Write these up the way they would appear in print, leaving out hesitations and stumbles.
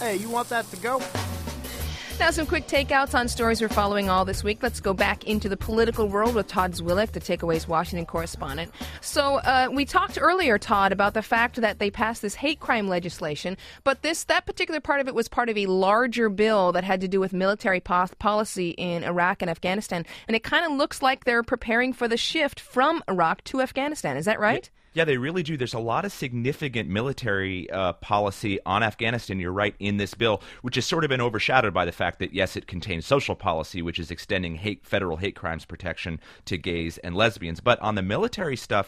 Hey, you want that to go? Now some quick takeouts on stories we're following all this week. Let's go back into the political world with Todd Zwillich, the Takeaways Washington correspondent. So we talked earlier, Todd, about the fact that they passed this hate crime legislation, but that particular part of it was part of a larger bill that had to do with military policy in Iraq and Afghanistan. And it kind of looks like they're preparing for the shift from Iraq to Afghanistan. Is that right? Yeah, they really do. There's a lot of significant military policy on Afghanistan, you're right, in this bill, which has sort of been overshadowed by the fact that, yes, it contains social policy, which is extending federal hate crimes protection to gays and lesbians. But on the military stuff,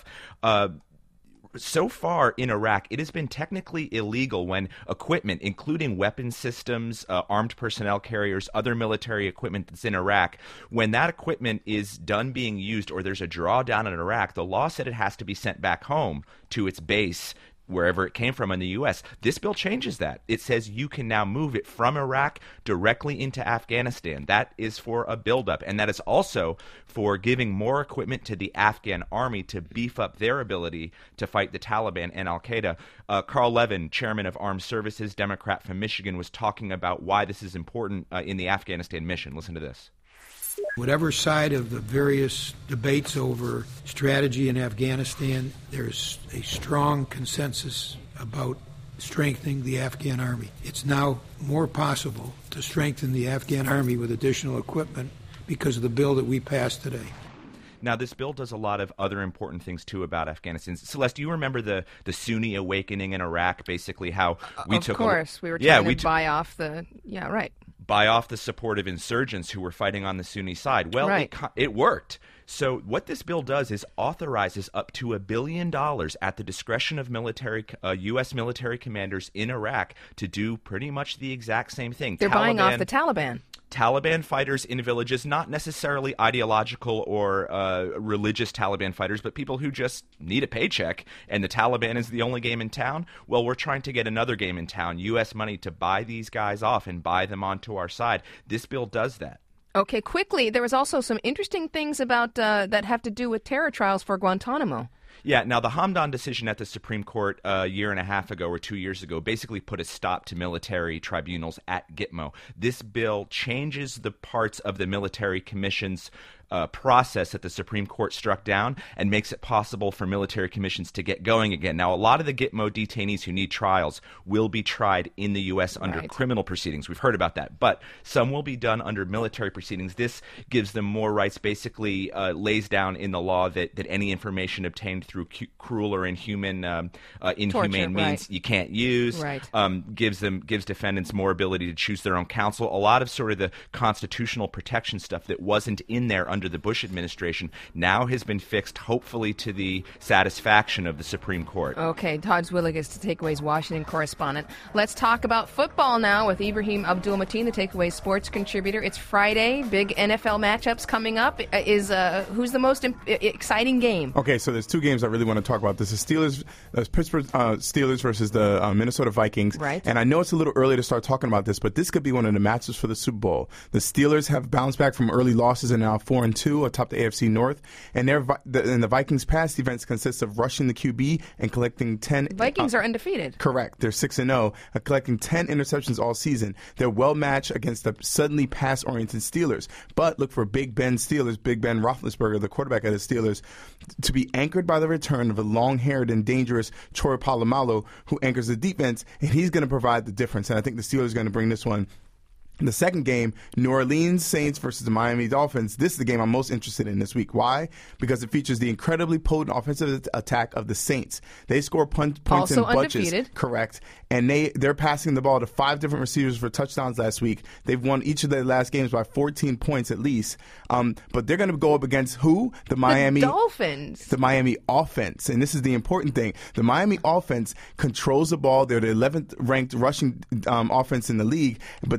so far in Iraq, it has been technically illegal when equipment, including weapon systems, armed personnel carriers, other military equipment that's in Iraq, when that equipment is done being used or there's a drawdown in Iraq, the law said it has to be sent back home to its base, wherever it came from in the U.S. This bill changes that. It says you can now move it from Iraq directly into Afghanistan. That is for a buildup, and that is also for giving more equipment to the Afghan army to beef up their ability to fight the Taliban and al-Qaeda. Carl Levin, chairman of Armed Services, Democrat from Michigan, was talking about why this is important in the Afghanistan mission. Listen to this. Whatever side of the various debates over strategy in Afghanistan, there's a strong consensus about strengthening the Afghan army. It's now more possible to strengthen the Afghan army with additional equipment because of the bill that we passed today. Now, this bill does a lot of other important things, too, about Afghanistan. Celeste, do you remember the Sunni awakening in Iraq, basically how we took... Of course. We were trying to buy off the... Yeah, right. Buy off the support of insurgents who were fighting on the Sunni side. Well, right. It worked. So what this bill does is authorizes up to $1 billion at the discretion of U.S. military commanders in Iraq to do pretty much the exact same thing. They're buying off the Taliban. Taliban fighters in villages, not necessarily ideological or religious Taliban fighters, but people who just need a paycheck, and the Taliban is the only game in town. Well, we're trying to get another game in town, U.S. money, to buy these guys off and buy them onto our side. This bill does that. Okay, quickly, there was also some interesting things about that have to do with terror trials for Guantanamo. Yeah, now the Hamdan decision at the Supreme Court a year and a half ago or 2 years ago basically put a stop to military tribunals at Gitmo. This bill changes the parts of the military commission's process that the Supreme Court struck down and makes it possible for military commissions to get going again. Now, a lot of the Gitmo detainees who need trials will be tried in the U.S. under criminal proceedings. We've heard about that. But some will be done under military proceedings. This gives them more rights, basically lays down in the law that any information obtained through cruel or inhumane means you can't use. Right. Gives defendants more ability to choose their own counsel. A lot of sort of the constitutional protection stuff that wasn't in there under the Bush administration now has been fixed, hopefully to the satisfaction of the Supreme Court. Okay, Todd Zwillich is the Takeaways Washington correspondent. Let's talk about football now with Ibrahim Abdul-Mateen, the Takeaways sports contributor. It's Friday, big NFL matchups coming up. Who's the most exciting game? Okay, so there's two games I really want to talk about. This is Pittsburgh Steelers versus the Minnesota Vikings. Right. And I know it's a little early to start talking about this, but this could be one of the matches for the Super Bowl. The Steelers have bounced back from early losses and now 4-2 atop the AFC North, and the Vikings' pass defense consists of rushing the QB and collecting 10. Vikings are undefeated. Correct. They're 6-0, collecting 10 interceptions all season. They're well matched against the suddenly pass-oriented Steelers. But look for Big Ben Roethlisberger, the quarterback of the Steelers, to be anchored by the return of a long-haired and dangerous Troy Polamalu, who anchors the defense, and he's going to provide the difference. And I think the Steelers are going to bring this one. The second game, New Orleans Saints versus the Miami Dolphins. This is the game I'm most interested in this week. Why? Because it features the incredibly potent offensive attack of the Saints. They score points also in bunches. Undefeated. Correct. And they're passing the ball to 5 different receivers for touchdowns last week. They've won each of their last games by 14 points at least. But they're going to go up against who? The Dolphins. The Miami offense. And this is the important thing. The Miami offense controls the ball. They're the 11th ranked rushing offense in the league, but they control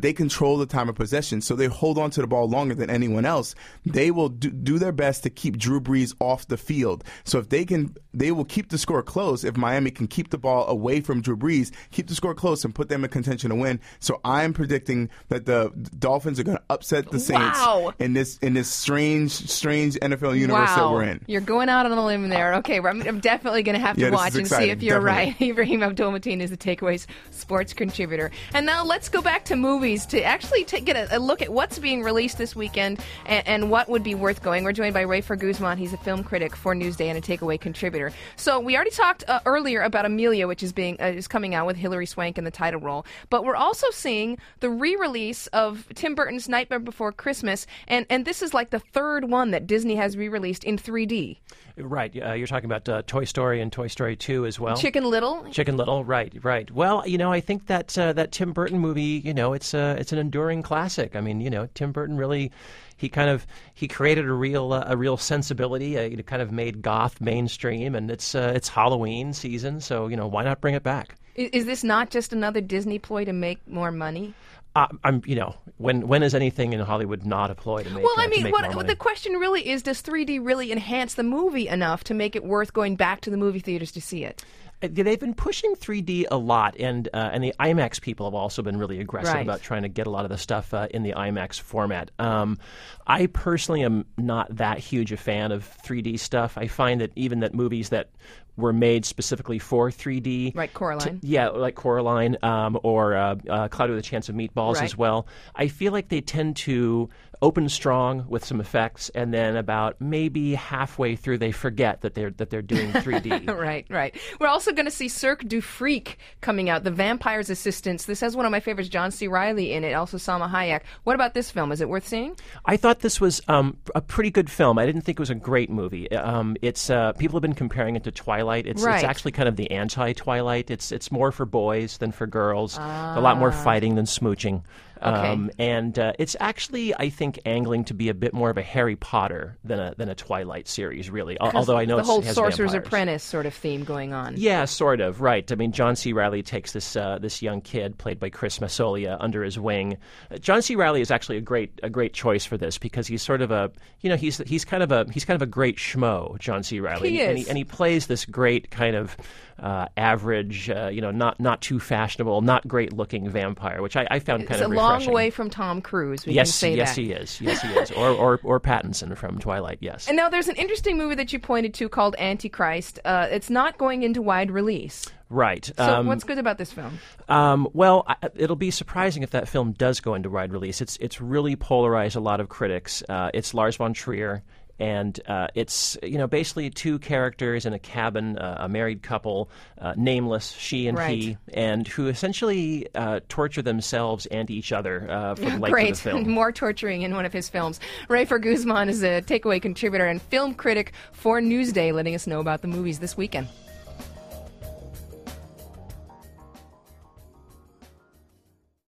control the time of possession, so they hold on to the ball longer than anyone else. They will do their best to keep Drew Brees off the field. So if they will keep the score close. If Miami can keep the ball away from Drew Brees, keep the score close and put them in contention to win. So I'm predicting that the Dolphins are going to upset the Saints in this strange NFL universe that we're in. You're going out on a limb there. Okay, I'm definitely going to have to watch and see if you're right. Ibrahim Abdul-Mateen is the Takeaways sports contributor. And now let's go back to movies to actually get a look at what's being released this weekend and what would be worth going. We're joined by Rafer Guzman. He's a film critic for Newsday and a Takeaway contributor. So we already talked earlier about Amelia, which is coming out with Hilary Swank in the title role. But we're also seeing the re-release of Tim Burton's Nightmare Before Christmas, and this is like the third one that Disney has re-released in 3D. Right. You're talking about Toy Story and Toy Story 2 as well. Chicken Little. Right. Well, I think that Tim Burton movie, it's an enduring classic. I mean, Tim Burton really, he created a real sensibility. It kind of made goth mainstream, and it's Halloween season, so why not bring it back? Is this not just another Disney ploy to make more money? When is anything in Hollywood not a ploy to make? Well, I mean, more money? The question really is: does 3D really enhance the movie enough to make it worth going back to the movie theaters to see it? They've been pushing 3D a lot, and the IMAX people have also been really aggressive about trying to get a lot of the stuff in the IMAX format. I personally am not that huge a fan of 3D stuff. I find that even that movies that were made specifically for 3D. Right, Coraline. Like Coraline or Cloudy with a Chance of Meatballs as well. I feel like they tend to open strong with some effects, and then about maybe halfway through they forget that they're doing 3D. Right. We're also going to see Cirque du Freak coming out, The Vampire's Assistants. This has one of my favorites, John C. Reilly, in it, also Salma Hayek. What about this film? Is it worth seeing? I thought this was a pretty good film. I didn't think it was a great movie. It's people have been comparing it to Twilight. It's actually kind of the anti-Twilight. It's more for boys than for girls. A lot more fighting than smooching. And it's actually, I think, angling to be a bit more of a Harry Potter than a Twilight series, really. Although I know the whole it has Sorcerer's vampires. Apprentice sort of theme going on. Yeah, sort of, right. I mean, John C. Reilly takes this young kid played by Chris Massolia under his wing. John C. Reilly is actually a great choice for this because he's sort of he's kind of a great schmo, John C. Reilly. He is. And he plays this great kind of average, not too fashionable, not great looking vampire, which I found kind of refreshing. It's a long way from Tom Cruise. We can say yes, that. he is. Yes, he is. Or Pattinson from Twilight. Yes. And now there's an interesting movie that you pointed to called Antichrist. It's not going into wide release. Right. So what's good about this film? Well, it'll be surprising if that film does go into wide release. It's really polarized a lot of critics. It's Lars von Trier. And it's basically two characters in a cabin, a married couple, nameless, she and he, and who essentially torture themselves and each other for the length of the film. Great, more torturing in one of his films. Rafer Guzman is a Takeaway contributor and film critic for Newsday, letting us know about the movies this weekend.